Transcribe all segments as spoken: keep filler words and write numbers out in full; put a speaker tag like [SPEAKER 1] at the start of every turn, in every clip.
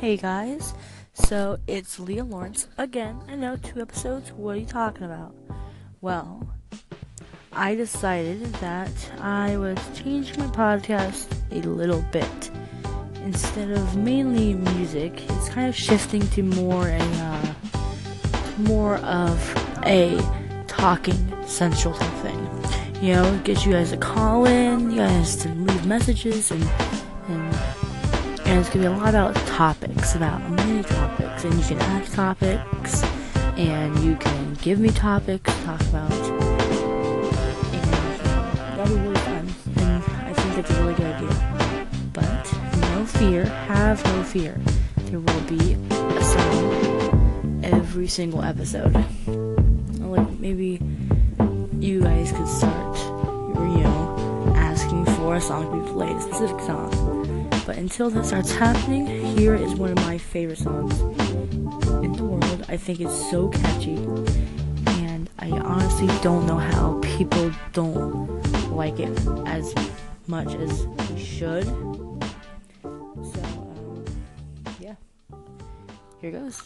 [SPEAKER 1] Hey guys, so it's Leah Lawrence again. I know, two episodes, what are you talking about? Well, I decided that I was changing my podcast a little bit. Instead of mainly music, it's kind of shifting to more a, uh, more of a talking central type thing. You know, get you guys to call in, you guys to leave messages, and and and it's gonna be a lot about topics, about many topics, and you can ask topics, and you can give me topics to talk about, and that'll be really fun, and I think it's a really good idea. But no fear, have no fear. There will be a song every single episode. Like maybe you guys could start, you know, asking for a song to be played, a specific song. But until that starts happening, here is one of my favorite songs in the world. I think it's so catchy, and I honestly don't know how people don't like it as much as we should. So, um, yeah, here goes.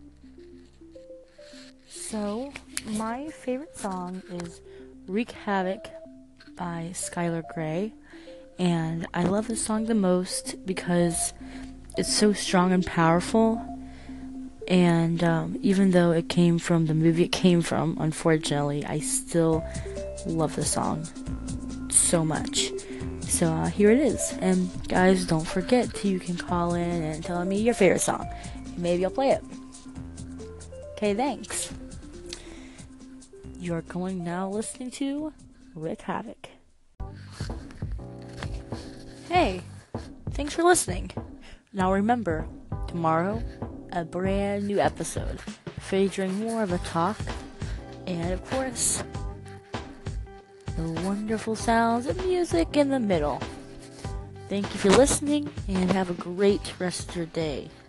[SPEAKER 1] So, my favorite song is Wreak Havoc by Skylar Grey. And I love this song the most because it's so strong and powerful. And um, even though it came from the movie it came from, unfortunately, I still love the song so much. So uh, here it is. And guys, don't forget to, you can call in and tell me your favorite song. Maybe I'll play it. Okay, thanks. You're going now listening to Wreak Havoc. Hey, thanks for listening. Now remember, tomorrow, a brand new episode featuring more of a talk, and of course, the wonderful sounds of music in the middle. Thank you for listening, and have a great rest of your day.